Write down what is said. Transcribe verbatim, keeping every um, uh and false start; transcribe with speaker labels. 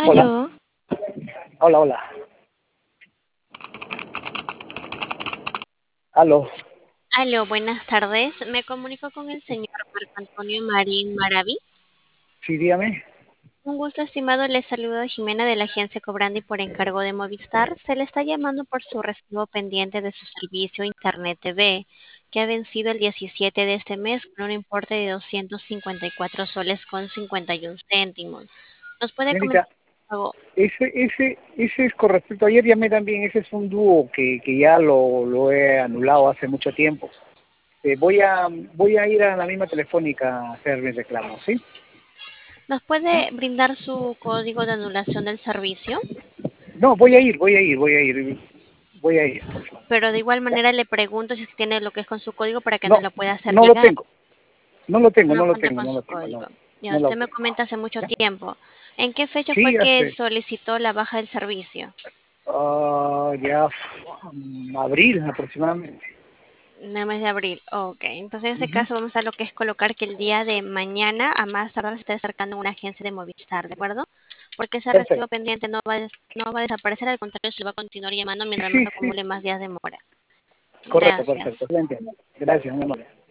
Speaker 1: Hola,
Speaker 2: Aló,
Speaker 1: hola, hola. Aló,
Speaker 2: aló, buenas tardes. Me comunico con el señor Marco Antonio Marín Maraví.
Speaker 1: sí, dígame.
Speaker 2: Un gusto, estimado. Le saludo Jimena de la agencia Cobrandi por encargo de Movistar. Se le está llamando por su recibo pendiente de su servicio Internet T V, que ha vencido el diecisiete de este mes con un importe de doscientos cincuenta y cuatro soles con cincuenta y uno céntimos. ¿Nos puede comentar,
Speaker 1: Señorita,
Speaker 2: por favor?
Speaker 1: ese, ese, ese es con respecto, ayer llamé también, ese es un dúo que, que ya lo, lo he anulado hace mucho tiempo. Eh, voy a voy a ir a la misma telefónica a hacer mi reclamo, ¿sí?
Speaker 2: ¿Nos puede brindar su código de anulación del servicio?
Speaker 1: No, voy a ir, voy a ir, voy a ir, voy a ir, por favor.
Speaker 2: Pero de igual
Speaker 1: ¿Ya?
Speaker 2: manera le pregunto si tiene lo que es con su código para que no
Speaker 1: No,
Speaker 2: lo pueda hacer
Speaker 1: no lo
Speaker 2: llegar.
Speaker 1: tengo, no lo tengo,
Speaker 2: No
Speaker 1: no lo
Speaker 2: cuenta
Speaker 1: tengo,
Speaker 2: con
Speaker 1: no
Speaker 2: su
Speaker 1: lo tengo, no,
Speaker 2: código. Ya
Speaker 1: no lo
Speaker 2: usted me
Speaker 1: tengo.
Speaker 2: comenta hace mucho
Speaker 1: ¿Ya?
Speaker 2: tiempo. ¿En qué fecha fue
Speaker 1: Sí,
Speaker 2: que
Speaker 1: hace,
Speaker 2: solicitó la baja del servicio?
Speaker 1: ah, ya, mm, abril aproximadamente.
Speaker 2: En el mes de abril. Ok. Entonces en ese
Speaker 1: Ujú.
Speaker 2: caso vamos a lo que es colocar que el día de mañana a más tardar se esté acercando a una agencia de Movistar, ¿de acuerdo? Porque ese recibo
Speaker 1: Perfecto.
Speaker 2: pendiente no va, a des- no va a desaparecer, al contrario, se le va a continuar llamando mientras no
Speaker 1: Sí,
Speaker 2: se
Speaker 1: sí,
Speaker 2: acumule más días de mora.
Speaker 1: correcto,
Speaker 2: Gracias.
Speaker 1: perfecto, lo entiendo. Gracias, mi amor.